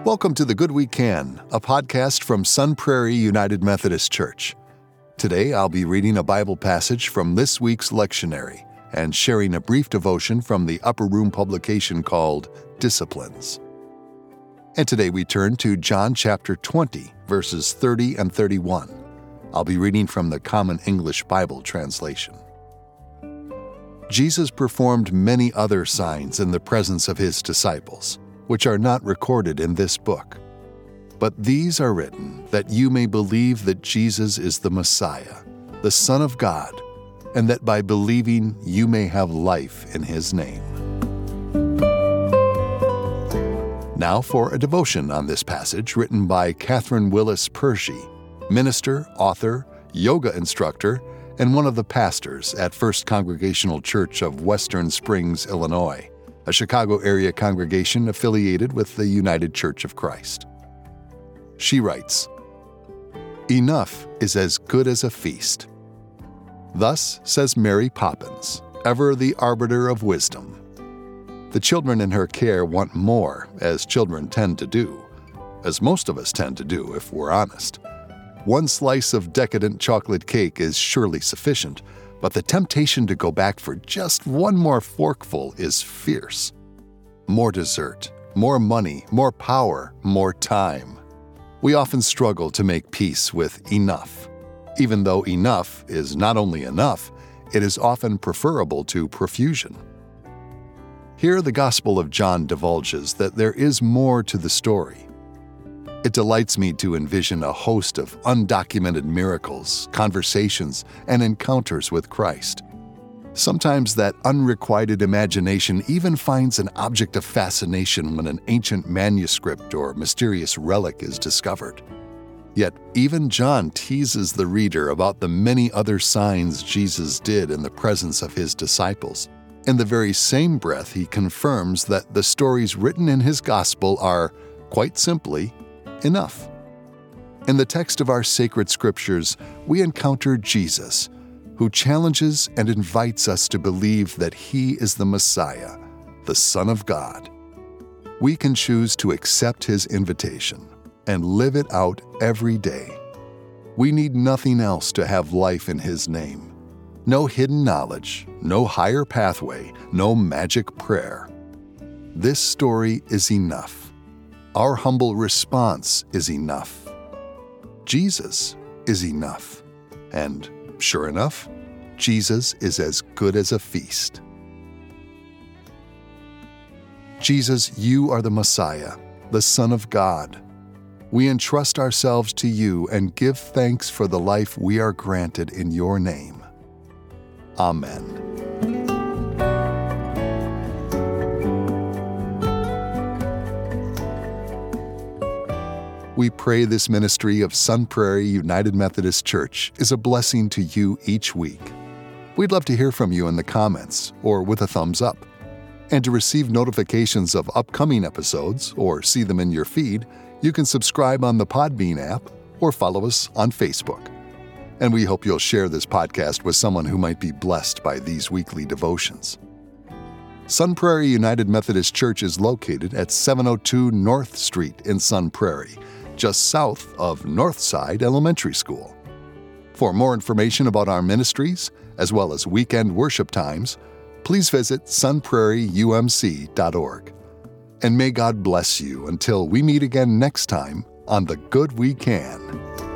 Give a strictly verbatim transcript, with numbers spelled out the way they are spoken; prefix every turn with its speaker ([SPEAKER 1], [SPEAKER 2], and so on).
[SPEAKER 1] Welcome to The Good We Can, a podcast from Sun Prairie United Methodist Church. Today I'll be reading a Bible passage from this week's lectionary and sharing a brief devotion from the Upper Room publication called Disciplines. And today we turn to John chapter twenty, verses thirty and thirty-one. I'll be reading from the Common English Bible translation. Jesus performed many other signs in the presence of his disciples, which are not recorded in this book. But these are written that you may believe that Jesus is the Messiah, the Son of God, and that by believing you may have life in his name. Now for a devotion on this passage written by Catherine Willis Pershey, minister, author, yoga instructor, and one of the pastors at First Congregational Church of Western Springs, Illinois, a Chicago area congregation affiliated with the United Church of Christ. She writes, "Enough is as good as a feast. Thus says Mary Poppins, ever the arbiter of wisdom. The children in her care want more, as children tend to do, as most of us tend to do if we're honest. One slice of decadent chocolate cake is surely sufficient, but the temptation to go back for just one more forkful is fierce. More dessert, more money, more power, more time. We often struggle to make peace with enough, even though enough is not only enough, it is often preferable to profusion. Here the Gospel of John divulges that there is more to the story. It delights me to envision a host of undocumented miracles, conversations, and encounters with Christ. Sometimes that unrequited imagination even finds an object of fascination when an ancient manuscript or mysterious relic is discovered. Yet even John teases the reader about the many other signs Jesus did in the presence of his disciples. In the very same breath, he confirms that the stories written in his gospel are, quite simply, enough. In the text of our sacred scriptures, we encounter Jesus, who challenges and invites us to believe that he is the Messiah, the Son of God. We can choose to accept his invitation and live it out every day. We need nothing else to have life in his name. No hidden knowledge, no higher pathway, no magic prayer. This story is enough. Our humble response is enough. Jesus is enough. And sure enough, Jesus is as good as a feast. Jesus, you are the Messiah, the Son of God. We entrust ourselves to you and give thanks for the life we are granted in your name. Amen. We pray this ministry of Sun Prairie United Methodist Church is a blessing to you each week. We'd love to hear from you in the comments or with a thumbs up. And to receive notifications of upcoming episodes or see them in your feed, you can subscribe on the Podbean app or follow us on Facebook. And we hope you'll share this podcast with someone who might be blessed by these weekly devotions. Sun Prairie United Methodist Church is located at seven oh two North Street in Sun Prairie, just south of Northside Elementary School. For more information about our ministries, as well as weekend worship times, please visit sun prairie u m c dot org. And may God bless you until we meet again next time on The Good We Can.